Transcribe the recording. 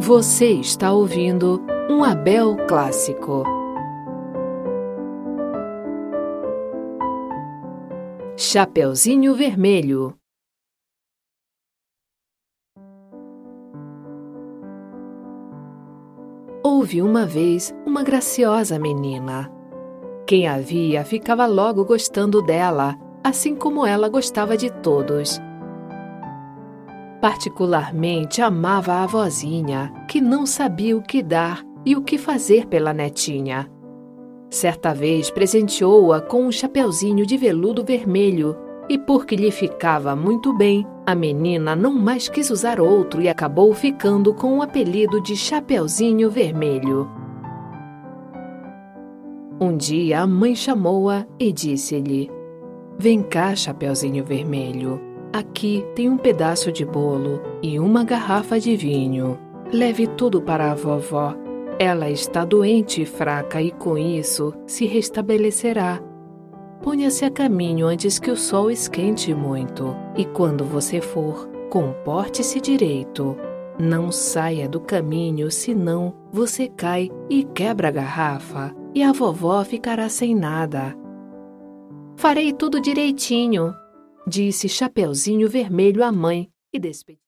Você está ouvindo um Abel Clássico. Chapeuzinho Vermelho. Houve uma vez uma graciosa menina. Quem a via ficava logo gostando dela, assim como ela gostava de todos. Particularmente amava a avózinha, que não sabia o que dar e o que fazer pela netinha. Certa vez presenteou-a com um chapeuzinho de veludo vermelho, e porque lhe ficava muito bem, a menina não mais quis usar outro e acabou ficando com o apelido de Chapeuzinho Vermelho. Um dia a mãe chamou-a e disse-lhe: "Vem cá, Chapeuzinho Vermelho. Aqui tem um pedaço de bolo e uma garrafa de vinho. Leve tudo para a vovó. Ela está doente e fraca e com isso se restabelecerá. Ponha-se a caminho antes que o sol esquente muito. E quando você for, comporte-se direito. Não saia do caminho, senão você cai e quebra a garrafa, e a vovó ficará sem nada." "Farei tudo direitinho", disse Chapeuzinho Vermelho à mãe e despediu.